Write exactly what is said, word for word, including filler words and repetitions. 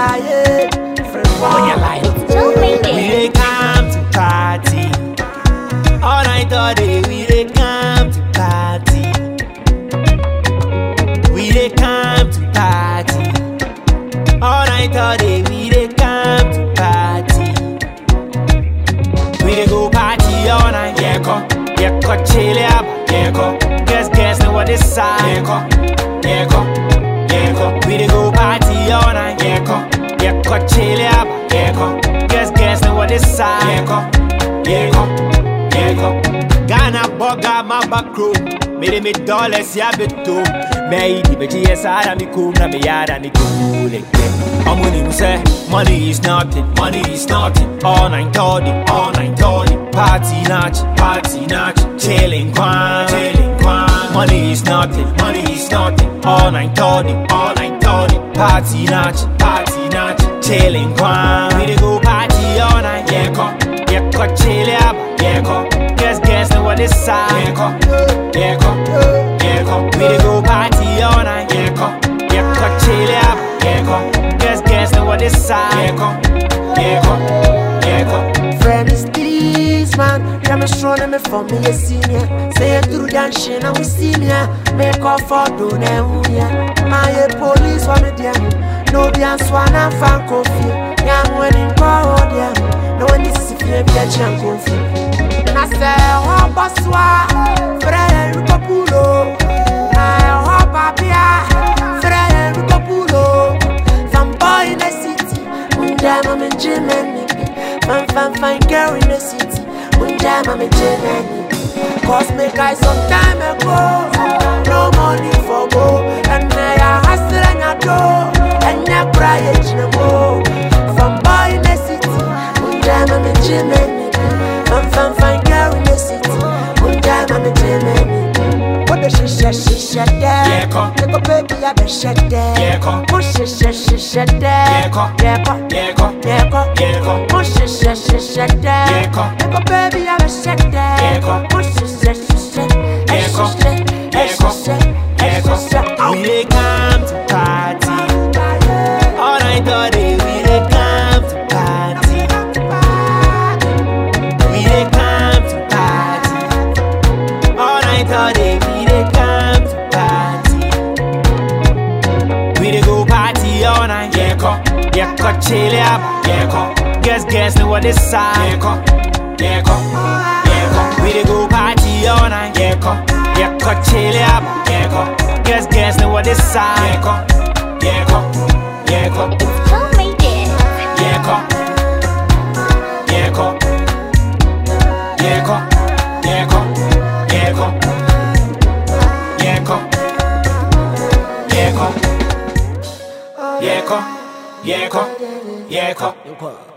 yeah. On your life, we dey come to party. All night, all day, we dey come to party. We dey come to party. All night, all day, we dey come to party. We dey go party all night, yeah, co, yeah, co, chill up, yeah, co. Guess, guess, know what this side, yeah, co, yeah, co, yeah, co. We dey go party all night, yeah, co, yeah, co, chill up, yeah, co. Guess, guess, know what this side, yeah, co, yeah, co, yeah, co. Ghana boga my back room, made me dollars, yeah, beto. May the bitch, yes, I am cool, na me yard and cool again. I'm winning, you say, money is nothing, money is nothing. All night, thirty, all night, thirty. Party natch, party natch, chilling, quan, chilling, quan. Money is nothing, money is nothing. All night, thirty, all night, thirty. Party natch, party natch, chilling, quan. We dey go party all night, yeah, co, yeah, co, chill up, yeah, co. Guess, guess, know what this side, yeah, co, yeah, co, yeah, co. We dey go party all night, yeah, co, yeah, co, chill up, yeah, co. Guess, guess, know what this side, yeah, co, yeah, co, yeah, co. Friend is this man, yeah, me strong and me for me a senior. Say it through dancing and we see me, make off for do ne unya. My police for me dear, no be an swan and fan coffee. Young when in power dear, no one is if you get young coffee. I say, oh, Baswa, Fred Rucapulo. I hope I be Fred Rucapulo. From boy in the city, one time I'm in Germany. Man, fan, fine girl in the city, one time I'm in Germany. Cause me guys some time ago, no money for go. And I hustle and I do, and I cry no more. From boy in the city, one time I'm in Germany. Man, fan, fine girl in the city, one time I'm in Germany. What the shisha shisha there? Yeah, co. Little baby, I be shut there. Yeah, co. Push shisha shisha there. Yeah, co. Yeah, co. Yeah, co. Yeah, co. Yeah, co. Push shisha shisha there. Yeah, co. Little baby, I be shut there. Yeah, co. Push shisha shisha. Yeah, co. Yeah, co. Yeah, co. We dey come to party. All night, all day, we dey come to party. We dey come to party. All night, all day, we dey come to party. We dey go party all night, yeah, co, yeah, co, chill up, yeah, co. Guess, guess, know what this side, yeah, co, yeah, co, yeah, co. We dey go party all night, yeah, co, yeah, co, chill up, yeah, co. Guess, guess, know what this side, yeah, co, yeah, co, yeah, co. Yeah, co, yeah, co, yeah, co, yeah, co, yeah, co, yeah, co, yeah, co, yeah, co, yeah, co, yeah, co.